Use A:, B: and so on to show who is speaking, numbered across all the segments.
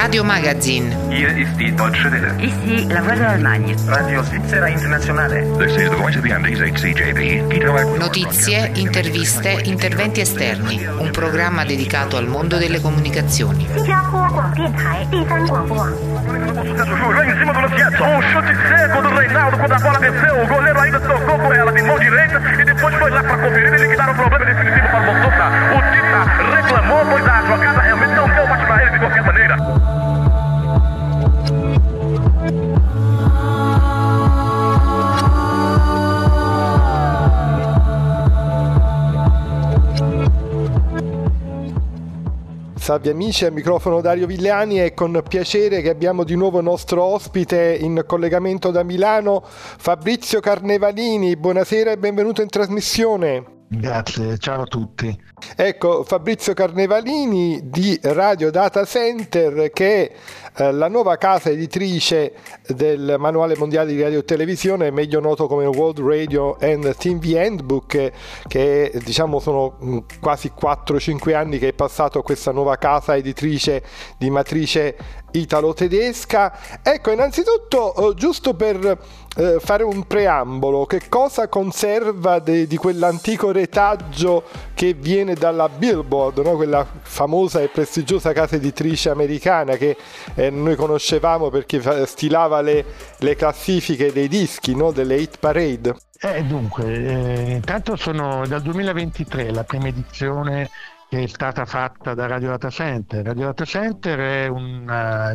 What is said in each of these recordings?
A: Radio Magazine.
B: Hier ist die Deutsche Welle.
C: Ici la voix de l'Allemagne.
B: Radio Svizzera Internazionale.
D: This is the voice of the Andes, HCJB.
A: Notizie, interviste, interventi esterni. Un programma dedicato al mondo delle comunicazioni.
E: Lá em cima do Luciano, um chute seco do Reinaldo quando a bola desceu, o goleiro ainda tocou com ela de mão direita e depois foi lá para conferir e liquidar o problema definitivo para o Montota. O Tita reclamou, pois a jogada realmente não deu mais para ele de qualquer maneira.
F: Salve amici, al microfono Dario Villani e con piacere che abbiamo di nuovo il nostro ospite in collegamento da Milano, Fabrizio Carnevalini. Buonasera e benvenuto in trasmissione.
G: Grazie, ciao a tutti.
F: Ecco, Fabrizio Carnevalini di Radio Data Center, che è la nuova casa editrice del Manuale Mondiale di Radio e Televisione, meglio noto come World Radio and TV Handbook, che diciamo sono quasi 4-5 anni che è passato a questa nuova casa editrice di matrice italo-tedesca. Ecco, innanzitutto, giusto per fare un preambolo, che cosa conserva di quell'antico retaggio che viene dalla Billboard, no? Quella famosa e prestigiosa casa editrice americana che noi conoscevamo perché stilava le classifiche dei dischi, no? Delle hit parade.
G: Intanto sono dal 2023 la prima edizione che è stata fatta da Radio Data Center. Radio Data Center è una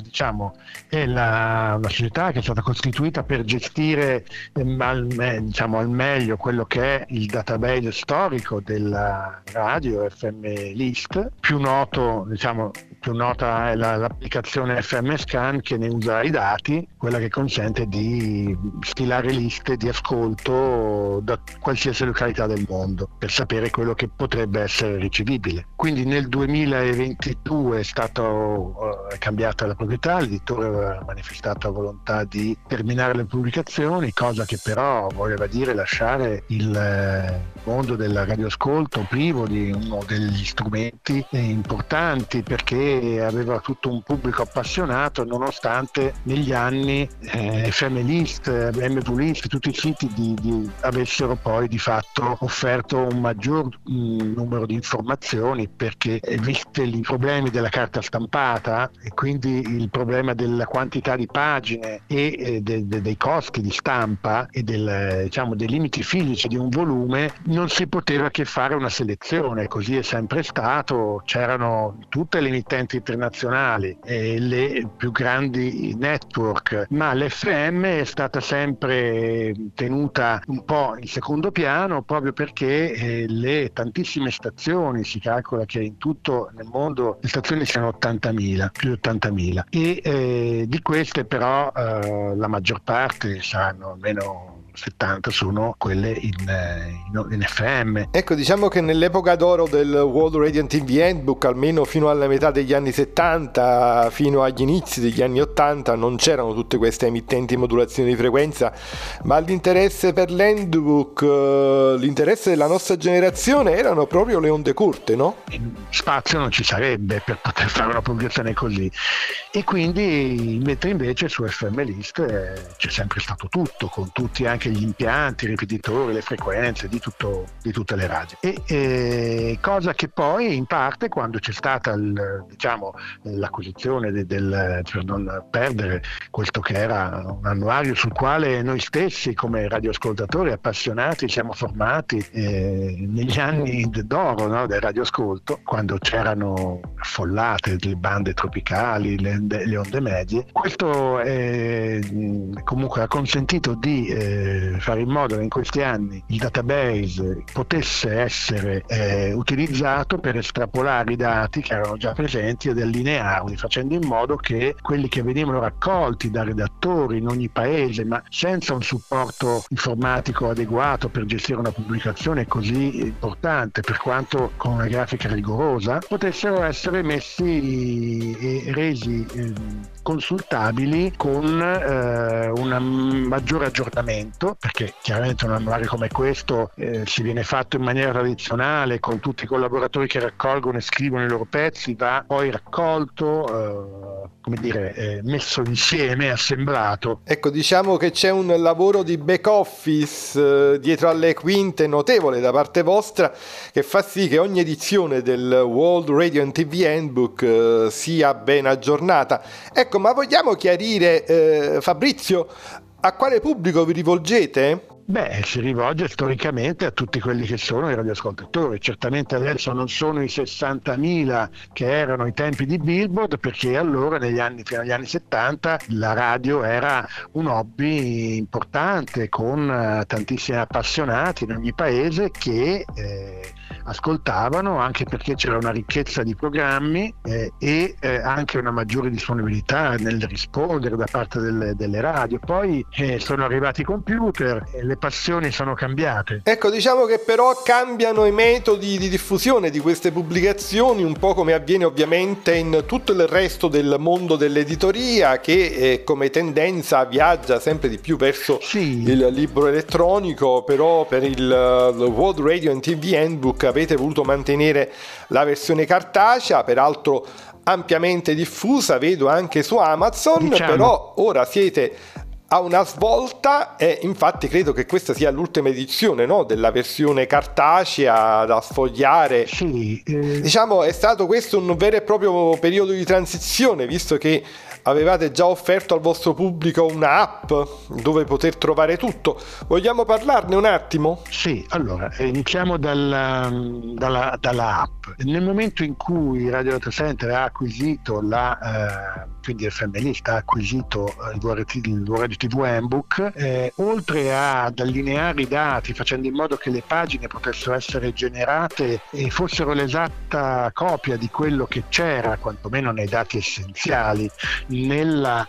G: società che è stata costituita per gestire al meglio quello che è il database storico della radio FM List. Più nota è l'applicazione FM Scan, che ne usa i dati, quella che consente di stilare liste di ascolto da qualsiasi località del mondo per sapere quello che potrebbe essere ricevibile. Quindi nel 2022 è stato cambiata la proprietà, l'editore aveva manifestato la volontà di terminare le pubblicazioni, cosa che però voleva dire lasciare il mondo del radioascolto privo di uno degli strumenti importanti, perché aveva tutto un pubblico appassionato, nonostante negli anni FM List, MV List, tutti i siti avessero poi di fatto offerto un maggior numero di informazioni, perché visti i problemi della carta stampata e quindi il problema della quantità di pagine e dei costi di stampa e dei limiti fisici di un volume, non si poteva che fare una selezione. Così è sempre stato, c'erano tutte le emittenti internazionali e le più grandi network, ma l'FM è stata sempre tenuta un po' in secondo piano, proprio perché le tantissime stazioni, si calcola che in tutto nel mondo le stazioni siano 80.000, più di 80.000, e di queste però la maggior parte saranno almeno 70 sono quelle in FM.
F: Ecco, diciamo che nell'epoca d'oro del World Radio and TV Handbook, almeno fino alla metà degli anni 70, fino agli inizi degli anni 80, non c'erano tutte queste emittenti modulazioni di frequenza, ma l'interesse per l'handbook, l'interesse della nostra generazione erano proprio le onde corte, no?
G: Spazio non ci sarebbe per poter fare una pubblicazione così, e quindi invece su FM List c'è sempre stato tutto, con tutti anche gli impianti, i ripetitori, le frequenze di tutte le radio, e cosa che poi in parte, quando c'è stata l'acquisizione per non perdere questo che era un annuario sul quale noi stessi come radioascoltatori appassionati siamo formati negli anni d'oro, no, del radioascolto, quando c'erano affollate le bande tropicali, le onde medie. Questo comunque ha consentito di fare in modo che in questi anni il database potesse essere utilizzato per estrapolare i dati che erano già presenti ed allinearli, facendo in modo che quelli che venivano raccolti da redattori in ogni paese, ma senza un supporto informatico adeguato per gestire una pubblicazione così importante, per quanto con una grafica rigorosa, potessero essere messi e resi consultabili con un maggiore aggiornamento, perché chiaramente un annuario come questo si viene fatto in maniera tradizionale con tutti i collaboratori che raccolgono e scrivono i loro pezzi, va poi raccolto, messo insieme, assemblato.
F: Ecco, diciamo che c'è un lavoro di back office dietro alle quinte notevole da parte vostra, che fa sì che ogni edizione del World Radio and TV Handbook sia ben aggiornata. Ecco, ma vogliamo chiarire, Fabrizio, a quale pubblico vi rivolgete?
G: Beh, si rivolge storicamente a tutti quelli che sono i radioascoltatori. Certamente adesso non sono i 60.000 che erano ai tempi di Billboard, perché allora fino agli anni 70 la radio era un hobby importante, con tantissimi appassionati in ogni paese che ascoltavano, anche perché c'era una ricchezza di programmi e anche una maggiore disponibilità nel rispondere da parte delle radio. Poi sono arrivati i computer e le passioni sono cambiate.
F: Ecco, diciamo che però cambiano i metodi di diffusione di queste pubblicazioni, un po' come avviene ovviamente in tutto il resto del mondo dell'editoria, che come tendenza viaggia sempre di più verso il libro elettronico. Però per il World Radio and TV Handbook avete voluto mantenere la versione cartacea, peraltro ampiamente diffusa, vedo anche su Amazon, però ora siete a una svolta e infatti credo che questa sia l'ultima edizione, no? Della versione cartacea da sfogliare. Diciamo, è stato questo un vero e proprio periodo di transizione, visto che avevate già offerto al vostro pubblico una app dove poter trovare tutto. Vogliamo parlarne un attimo?
G: Sì, allora iniziamo dalla app. Nel momento in cui Radio Data Center ha acquisito quindi FM List ha acquisito il Radio TV Handbook, oltre ad allineare i dati facendo in modo che le pagine potessero essere generate e fossero l'esatta copia di quello che c'era, quantomeno nei dati essenziali, nella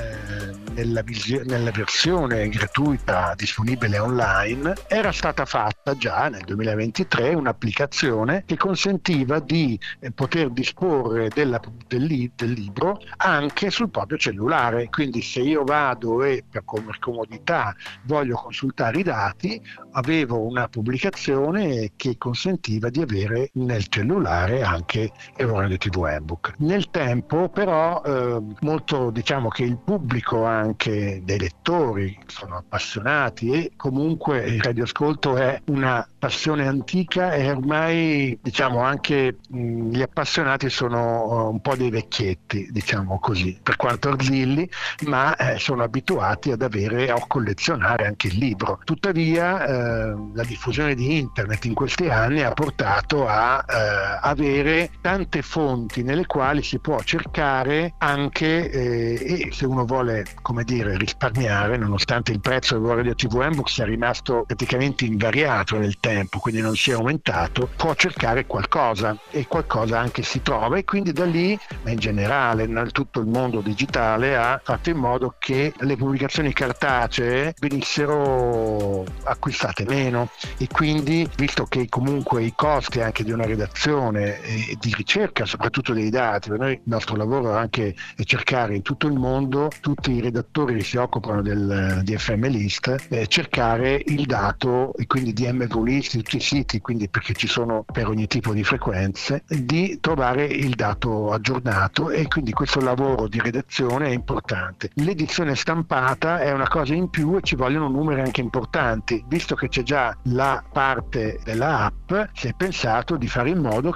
G: versione gratuita disponibile online, era stata fatta già nel 2023 un'applicazione che consentiva di poter disporre del libro anche sul proprio cellulare. Quindi se io vado e per comodità voglio consultare i dati, avevo una pubblicazione che consentiva di avere nel cellulare anche il Radio TV Handbook. Nel tempo però molto, diciamo che il pubblico anche dei lettori sono appassionati e comunque il radioascolto è una passione antica e ormai, diciamo, anche gli appassionati sono un po' dei vecchietti, diciamo così, per quanto arzilli, ma sono abituati ad avere o collezionare anche il libro. Tuttavia la diffusione di internet in questi anni ha portato a avere tante fonti nelle quali si può cercare anche e se uno vuole, come dire, risparmiare, nonostante il prezzo del Radio TV Handbook sia rimasto praticamente invariato nel tempo, quindi non si è aumentato, può cercare qualcosa e qualcosa anche si trova, e quindi da lì, ma in generale nel tutto il mondo digitale, ha fatto in modo che le pubblicazioni cartacee venissero acquistate meno, e quindi, visto che comunque i costi anche di una redazione e di ricerca, soprattutto dei dati, per noi il nostro lavoro anche è cercare in tutto il mondo, tutti i redattori che si occupano di FM List, cercare il dato, e quindi di MV List, di tutti i siti, quindi perché ci sono per ogni tipo di frequenze, di trovare il dato aggiornato, e quindi questo lavoro di redazione è importante. L'edizione stampata è una cosa in più e ci vogliono numeri anche importanti, visto che c'è già la parte della app, si è pensato di fare in modo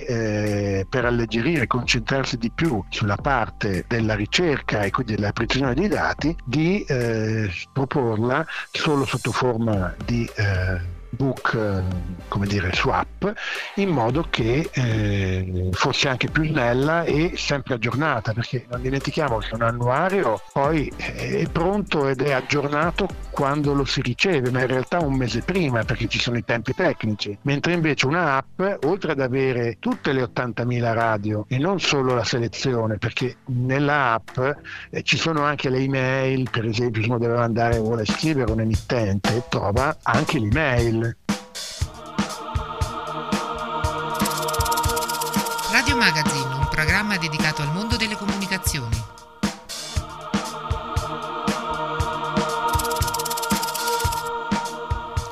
G: che per alleggerire e concentrarsi di più sulla parte della ricerca e quindi della precisione dei dati, di proporla solo sotto forma di book, come dire, su app, in modo che fosse anche più snella e sempre aggiornata, perché non dimentichiamo che un annuario poi è pronto ed è aggiornato quando lo si riceve, ma in realtà un mese prima, perché ci sono i tempi tecnici, mentre invece una app, oltre ad avere tutte le 80.000 radio e non solo la selezione, perché nella app ci sono anche le email, per esempio se uno deve andare, vuole scrivere un emittente, trova anche l'email.
A: Radio Magazine, un programma dedicato al mondo delle comunicazioni.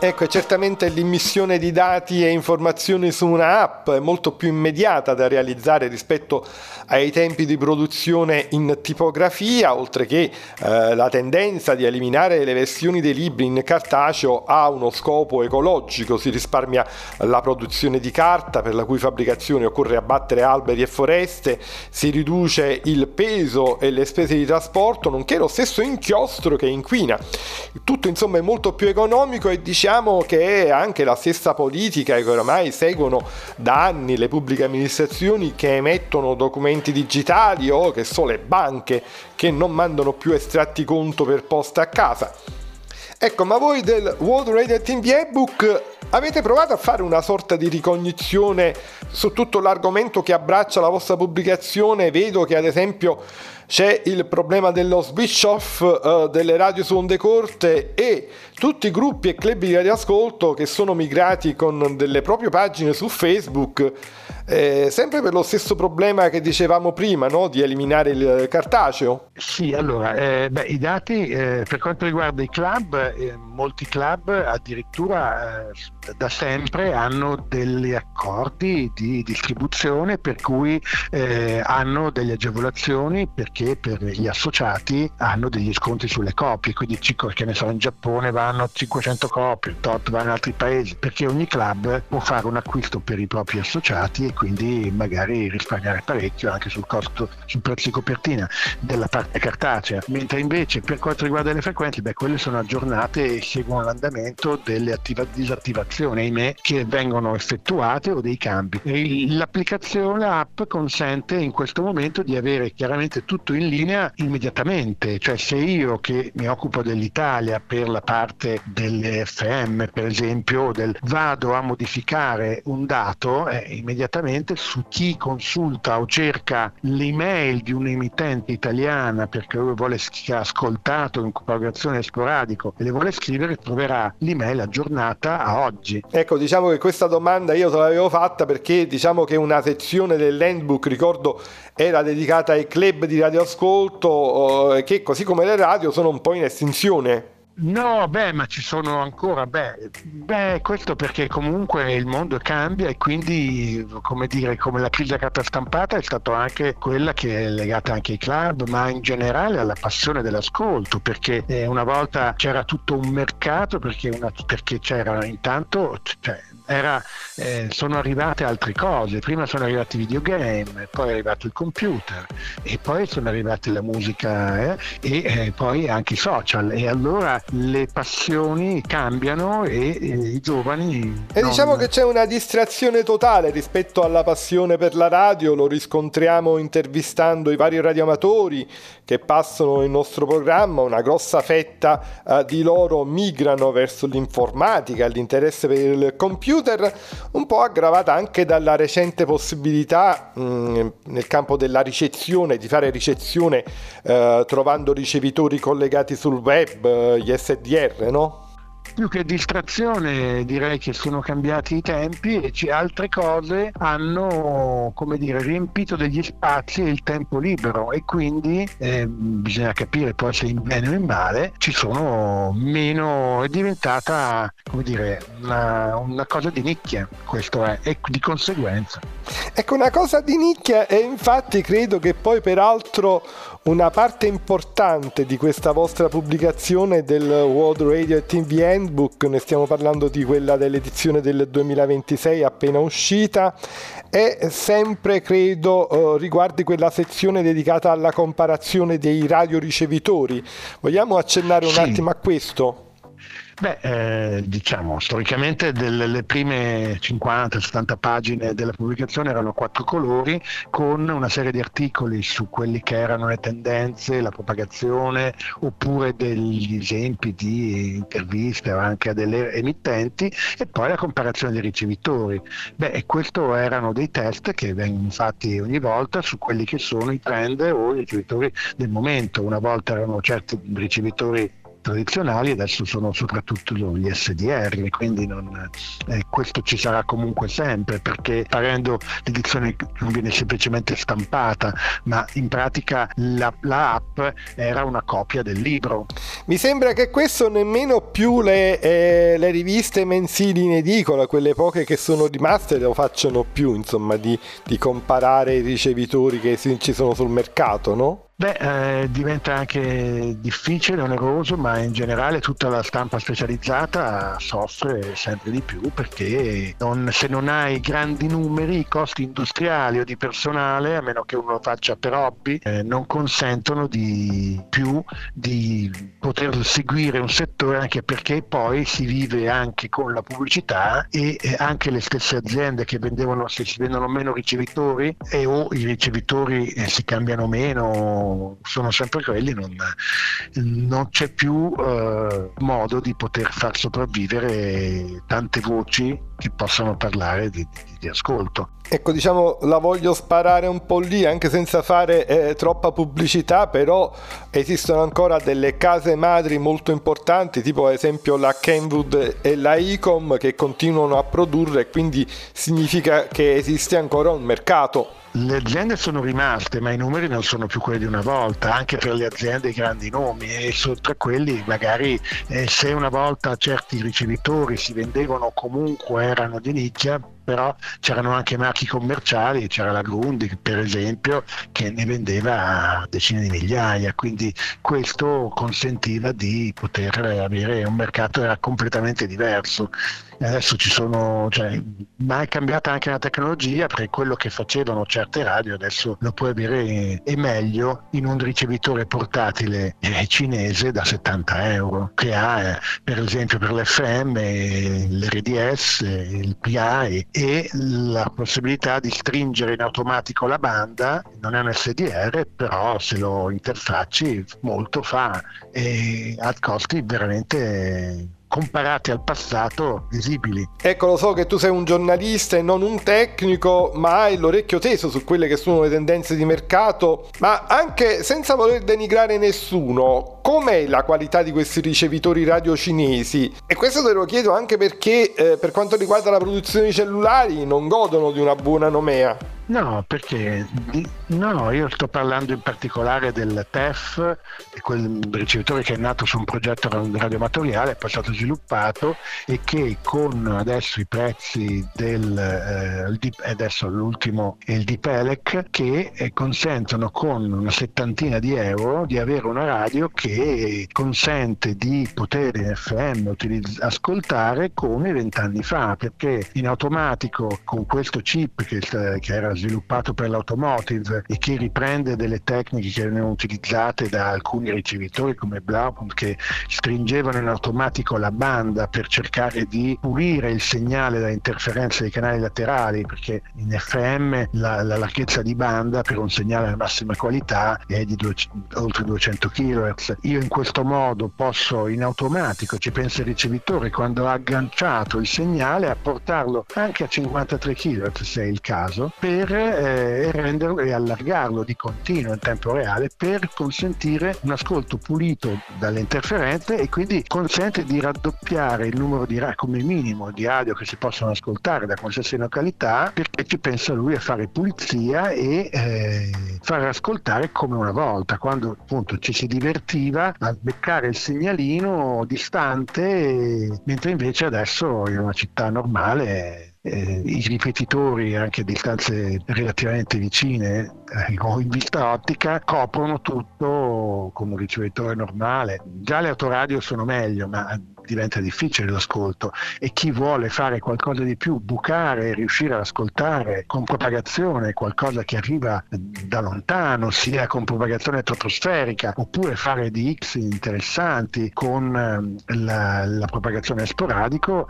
F: Ecco, certamente l'immissione di dati e informazioni su una app è molto più immediata da realizzare rispetto ai tempi di produzione in tipografia, oltre che la tendenza di eliminare le versioni dei libri in cartaceo ha uno scopo ecologico, si risparmia la produzione di carta per la cui fabbricazione occorre abbattere alberi e foreste, si riduce il peso e le spese di trasporto, nonché lo stesso inchiostro che inquina. Tutto insomma è molto più economico e diciamo che anche la stessa politica che oramai seguono da anni le pubbliche amministrazioni che emettono documenti digitali o che sono le banche che non mandano più estratti conto per posta a casa. Ecco, ma voi del World Radio TV Ebook avete provato a fare una sorta di ricognizione su tutto l'argomento che abbraccia la vostra pubblicazione? Vedo che ad esempio c'è il problema dello switch off delle radio su onde corte e tutti i gruppi e club di radioascolto che sono migrati con delle proprie pagine su Facebook, sempre per lo stesso problema che dicevamo prima, no? Di eliminare il cartaceo.
G: Sì, allora, i dati per quanto riguarda i club, molti club addirittura da sempre hanno degli accordi di distribuzione per cui hanno delle agevolazioni, perché per gli associati hanno degli sconti sulle copie, quindi che ne so, in Giappone vanno 500 copie, tot vanno in altri paesi, perché ogni club può fare un acquisto per i propri associati e quindi magari risparmiare parecchio anche sul costo, sul prezzo di copertina della parte cartacea. Mentre invece per quanto riguarda le frequenze, quelle sono aggiornate e seguono l'andamento delle disattivazioni, ahimè, che vengono effettuate o dei cambi. L'applicazione, l'app consente in questo momento di avere chiaramente tutto in linea immediatamente, cioè se io che mi occupo dell'Italia per la parte delle FM per esempio vado a modificare un dato, immediatamente su chi consulta o cerca l'email di un'emittente italiana perché lui vuole che ha ascoltato in propagazione sporadico e le vuole scrivere, troverà l'email aggiornata a oggi.
F: Ecco, diciamo che questa domanda io te l'avevo fatta perché diciamo che una sezione dell'handbook, ricordo, era dedicata ai club di radioascolto che così come le radio sono un po' in estinzione.
G: No, ma ci sono ancora, questo perché comunque il mondo cambia e quindi, come la crisi della carta stampata è stata anche quella che è legata anche ai club, ma in generale alla passione dell'ascolto, perché una volta c'era tutto un mercato, perché c'era intanto, sono arrivate altre cose. Prima sono arrivati i videogame, poi è arrivato il computer e poi sono arrivate la musica e poi anche i social, e allora le passioni cambiano e i giovani
F: diciamo che c'è una distrazione totale rispetto alla passione per la radio. Lo riscontriamo intervistando i vari radioamatori che passano il nostro programma. Una grossa fetta di loro migrano verso l'informatica, l'interesse per il computer, un po' aggravata anche dalla recente possibilità nel campo della ricezione, di fare ricezione trovando ricevitori collegati sul web, gli SDR, no?
G: Più che distrazione direi che sono cambiati i tempi e altre cose hanno, riempito degli spazi e il tempo libero, e quindi bisogna capire poi se in bene o in male ci sono meno, è diventata una cosa di nicchia, questo è, e di conseguenza.
F: Ecco, una cosa di nicchia, e infatti credo che poi peraltro una parte importante di questa vostra pubblicazione del World Radio TV Handbook, ne stiamo parlando di quella dell'edizione del 2026 appena uscita, è sempre, credo, riguardi quella sezione dedicata alla comparazione dei radioricevitori. Vogliamo accennare un attimo a questo?
G: Storicamente le prime 50-70 pagine della pubblicazione erano 4 colori con una serie di articoli su quelli che erano le tendenze, la propagazione, oppure degli esempi di interviste anche a delle emittenti, e poi la comparazione dei ricevitori. Questo erano dei test che vengono fatti ogni volta su quelli che sono i trend o i ricevitori del momento. Una volta erano certi ricevitori tradizionali, adesso sono soprattutto gli SDR, quindi questo ci sarà comunque sempre, perché parendo l'edizione non viene semplicemente stampata, ma in pratica la app era una copia del libro.
F: Mi sembra che questo nemmeno più le riviste mensili in edicola, quelle poche che sono rimaste, lo facciano più, insomma, di comparare i ricevitori che ci sono sul mercato, no?
G: Diventa anche difficile, oneroso, ma in generale tutta la stampa specializzata soffre sempre di più, perché se non hai grandi numeri, i costi industriali o di personale, a meno che uno lo faccia per hobby, non consentono di poter seguire un settore, anche perché poi si vive anche con la pubblicità, e anche le stesse aziende che se si vendono meno ricevitori o i ricevitori si cambiano meno, sono sempre quelli, non c'è più modo di poter far sopravvivere tante voci che possano parlare di ascolto.
F: Ecco, diciamo, la voglio sparare un po' lì, anche senza fare troppa pubblicità, però esistono ancora delle case madri molto importanti, tipo ad esempio la Kenwood e la Ecom, che continuano a produrre, quindi significa che esiste ancora un mercato.
G: Le aziende sono rimaste, ma i numeri non sono più quelli di una volta, anche per le aziende i grandi nomi, e tra quelli magari se una volta certi ricevitori si vendevano comunque, erano di nicchia, però c'erano anche marchi commerciali, c'era la Grundig per esempio che ne vendeva decine di migliaia, quindi questo consentiva di poter avere un mercato era completamente diverso. Adesso ma è cambiata anche la tecnologia, perché quello che facevano certe radio adesso lo puoi avere e meglio in un ricevitore portatile cinese da 70 euro, che ha per esempio per l'FM, l'RDS, il PA e la possibilità di stringere in automatico la banda. Non è un SDR, però se lo interfacci molto fa, e a costi veramente, comparati al passato, visibili.
F: Ecco, lo so che tu sei un giornalista e non un tecnico, ma hai l'orecchio teso su quelle che sono le tendenze di mercato, ma anche senza voler denigrare nessuno, com'è la qualità di questi ricevitori radio cinesi? E questo te lo chiedo anche perché per quanto riguarda la produzione di cellulari non godono di una buona nomea.
G: No, perché io sto parlando in particolare del TEF, quel ricevitore che è nato su un progetto radioamatoriale, è poi stato sviluppato e che con adesso i prezzi adesso l'ultimo è il DPELEC, che consentono con una settantina di euro di avere una radio che consente di poter in FM ascoltare come 20 anni fa, perché in automatico con questo chip che era sviluppato per l'automotive e che riprende delle tecniche che erano utilizzate da alcuni ricevitori come Blaupunkt, che stringevano in automatico la banda per cercare di pulire il segnale da interferenze dei canali laterali, perché in FM la larghezza di banda per un segnale alla massima qualità è di oltre 200 kHz. Io in questo modo posso in automatico, ci pensa il ricevitore quando ha agganciato il segnale, a portarlo anche a 53 kHz se è il caso, per renderlo e allargarlo di continuo in tempo reale, per consentire un ascolto pulito dalle interferenze, e quindi consente di raddoppiare il numero di come minimo di radio che si possono ascoltare da qualsiasi località, perché ci pensa lui a fare pulizia e far ascoltare come una volta, quando appunto ci si divertiva a beccare il segnalino distante, mentre invece adesso in una città normale i ripetitori anche a distanze relativamente vicine o in vista ottica coprono tutto come un ricevitore normale. Già le autoradio sono meglio, ma diventa difficile l'ascolto, e chi vuole fare qualcosa di più, bucare, riuscire ad ascoltare con propagazione qualcosa che arriva da lontano, sia con propagazione stratosferica oppure fare di X interessanti con la propagazione sporadico,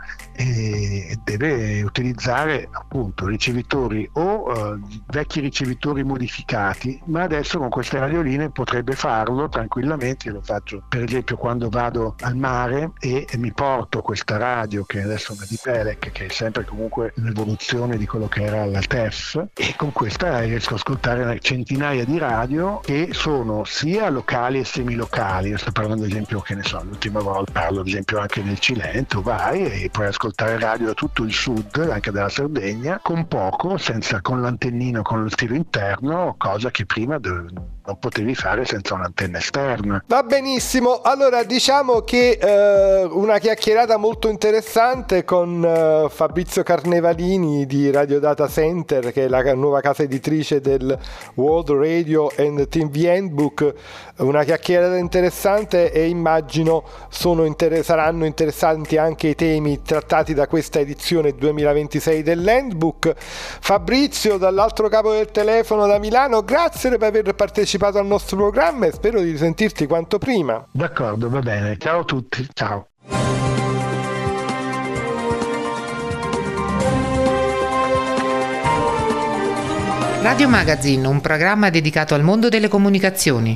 G: deve utilizzare appunto ricevitori o vecchi ricevitori modificati, ma adesso con queste radioline potrebbe farlo tranquillamente. Io lo faccio per esempio quando vado al mare e mi porto questa radio che adesso è una Dipelec, che è sempre comunque un'evoluzione di quello che era la TEF, e con questa riesco a ascoltare centinaia di radio che sono sia locali e semilocali. Io sto parlando ad esempio, che ne so, l'ultima volta parlo ad esempio anche del Cilento, vai e puoi ascoltare radio da tutto il sud, anche della Sardegna, con poco, con l'antennino, con lo stilo interno, cosa che prima non potevi fare senza un'antenna esterna.
F: Va benissimo, allora diciamo che una chiacchierata molto interessante con Fabrizio Carnevalini di Radio Data Center, che è la nuova casa editrice del World Radio and TV Handbook. Una chiacchierata interessante, e immagino saranno interessanti anche i temi trattati da questa edizione 2026 dell'Handbook. Fabrizio, dall'altro capo del telefono da Milano, grazie per aver partecipato al nostro programma e spero di risentirti quanto prima.
G: D'accordo, va bene. Ciao a tutti, ciao.
A: Radio Magazine, un programma dedicato al mondo delle comunicazioni.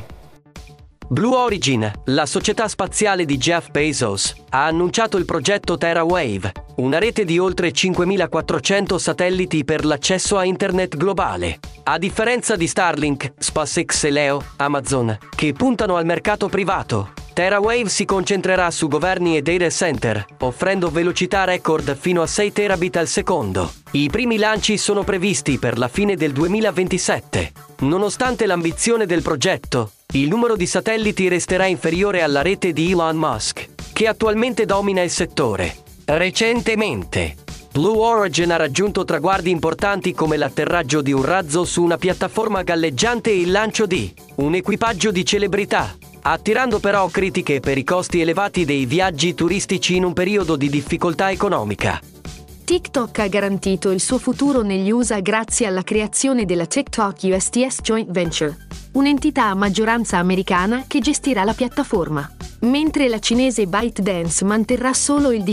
C: Blue Origin, la società spaziale di Jeff Bezos, ha annunciato il progetto TerraWave, una rete di oltre 5.400 satelliti per l'accesso a internet globale. A differenza di Starlink, SpaceX e Leo, Amazon, che puntano al mercato privato, TerraWave si concentrerà su governi e data center, offrendo velocità record fino a 6 terabit al secondo. I primi lanci sono previsti per la fine del 2027. Nonostante l'ambizione del progetto, il numero di satelliti resterà inferiore alla rete di Elon Musk, che attualmente domina il settore. Recentemente, Blue Origin ha raggiunto traguardi importanti come l'atterraggio di un razzo su una piattaforma galleggiante e il lancio di un equipaggio di celebrità, attirando però critiche per i costi elevati dei viaggi turistici in un periodo di difficoltà economica.
H: TikTok ha garantito il suo futuro negli USA grazie alla creazione della TikTok USTS Joint Venture, un'entità a maggioranza americana che gestirà la piattaforma. Mentre la cinese ByteDance manterrà solo il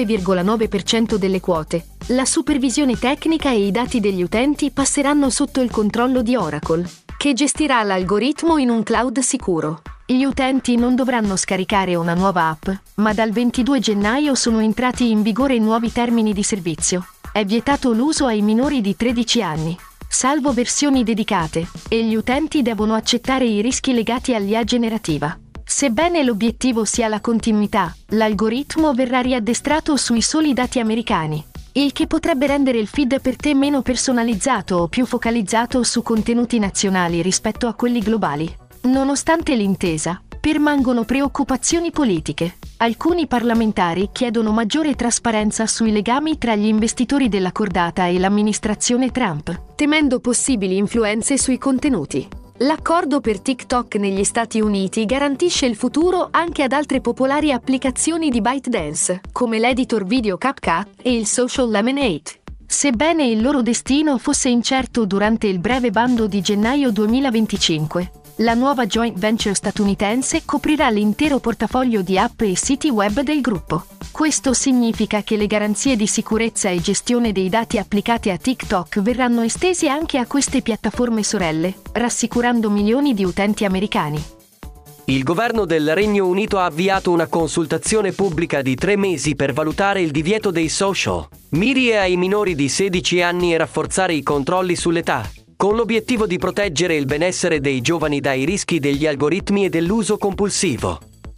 H: 19,9% delle quote, la supervisione tecnica e i dati degli utenti passeranno sotto il controllo di Oracle, che gestirà l'algoritmo in un cloud sicuro. Gli utenti non dovranno scaricare una nuova app, ma dal 22 gennaio sono entrati in vigore i nuovi termini di servizio. È vietato l'uso ai minori di 13 anni, salvo versioni dedicate, e gli utenti devono accettare i rischi legati all'IA generativa. Sebbene l'obiettivo sia la continuità, l'algoritmo verrà riaddestrato sui soli dati americani, il che potrebbe rendere il feed per te meno personalizzato o più focalizzato su contenuti nazionali rispetto a quelli globali. Nonostante l'intesa, permangono preoccupazioni politiche. Alcuni parlamentari chiedono maggiore trasparenza sui legami tra gli investitori della cordata e l'amministrazione Trump, temendo possibili influenze sui contenuti. L'accordo per TikTok negli Stati Uniti garantisce il futuro anche ad altre popolari applicazioni di ByteDance, come l'editor video CapCut e il social Lemonade. Sebbene il loro destino fosse incerto durante il breve bando di gennaio 2025, la nuova joint venture statunitense coprirà l'intero portafoglio di app e siti web del gruppo. Questo significa che le garanzie di sicurezza e gestione dei dati applicate a TikTok verranno estesi anche a queste piattaforme sorelle, rassicurando milioni di utenti americani.
C: Il governo del Regno Unito ha avviato una consultazione pubblica di 3 mesi per valutare il divieto dei social media ai minori di 16 anni e rafforzare i controlli sull'età, con l'obiettivo di proteggere il benessere dei giovani dai rischi degli algoritmi e dell'uso compulsivo.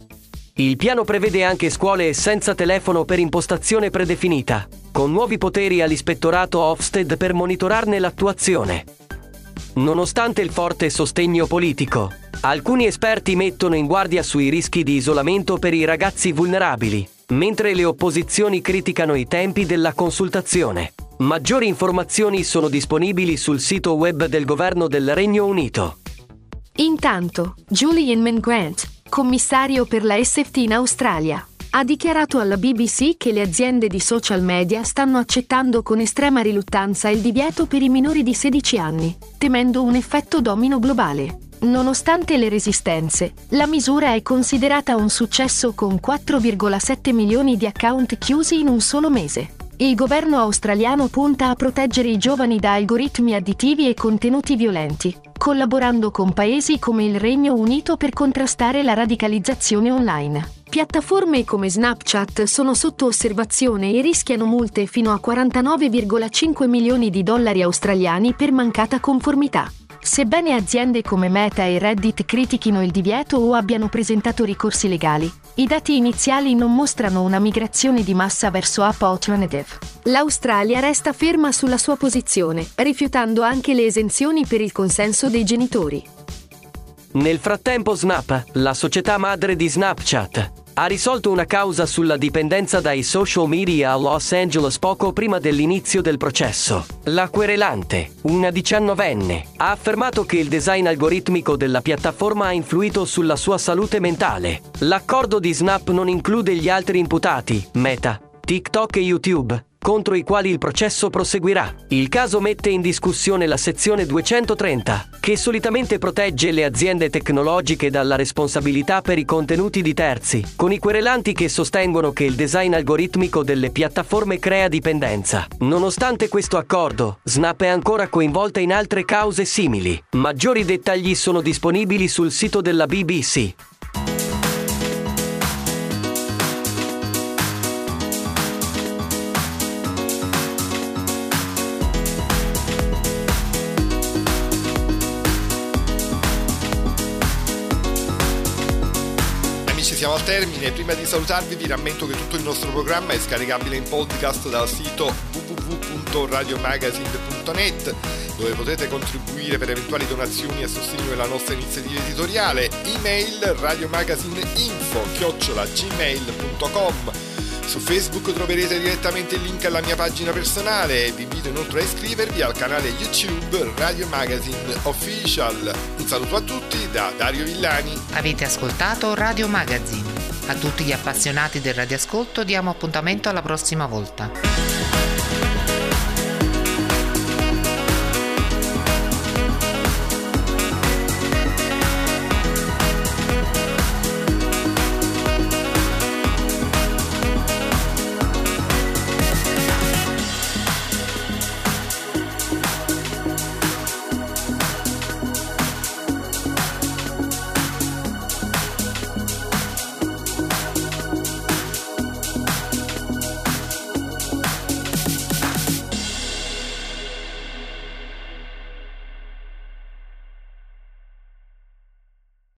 C: Il piano prevede anche scuole senza telefono per impostazione predefinita, con nuovi poteri all'ispettorato Ofsted per monitorarne l'attuazione. Nonostante il forte sostegno politico, alcuni esperti mettono in guardia sui rischi di isolamento per i ragazzi vulnerabili, mentre le opposizioni criticano i tempi della consultazione. Maggiori informazioni sono disponibili sul sito web del governo del Regno Unito.
H: Intanto, Julie Inman-Grant, commissario per la SFT in Australia, ha dichiarato alla BBC che le aziende di social media stanno accettando con estrema riluttanza il divieto per i minori di 16 anni, temendo un effetto domino globale. Nonostante le resistenze, la misura è considerata un successo con 4,7 milioni di account chiusi in un solo mese. Il governo australiano punta a proteggere i giovani da algoritmi additivi e contenuti violenti, collaborando con paesi come il Regno Unito per contrastare la radicalizzazione online. Piattaforme come Snapchat sono sotto osservazione e rischiano multe fino a 49,5 milioni di dollari australiani per mancata conformità. Sebbene aziende come Meta e Reddit critichino il divieto o abbiano presentato ricorsi legali, i dati iniziali non mostrano una migrazione di massa verso app alternative. L'Australia resta ferma sulla sua posizione, rifiutando anche le esenzioni per il consenso dei genitori.
C: Nel frattempo Snap, la società madre di Snapchat, ha risolto una causa sulla dipendenza dai social media a Los Angeles poco prima dell'inizio del processo. La querelante, una 19enne, ha affermato che il design algoritmico della piattaforma ha influito sulla sua salute mentale. L'accordo di Snap non include gli altri imputati, Meta, TikTok e YouTube, contro i quali il processo proseguirà. Il caso mette in discussione la sezione 230, che solitamente protegge le aziende tecnologiche dalla responsabilità per i contenuti di terzi, con i querelanti che sostengono che il design algoritmico delle piattaforme crea dipendenza. Nonostante questo accordo, Snap è ancora coinvolta in altre cause simili. Maggiori dettagli sono disponibili sul sito della BBC.
F: Siamo al termine. Prima di salutarvi vi rammento che tutto il nostro programma è scaricabile in podcast dal sito www.radiomagazine.net, dove potete contribuire per eventuali donazioni a sostegno della nostra iniziativa editoriale. Email radiomagazine@gmail.com. Su Facebook troverete direttamente il link alla mia pagina personale e vi invito inoltre a iscrivervi al canale YouTube Radio Magazine Official. Un saluto a tutti da Dario Villani.
A: Avete ascoltato Radio Magazine. A tutti gli appassionati del radioascolto diamo appuntamento alla prossima volta.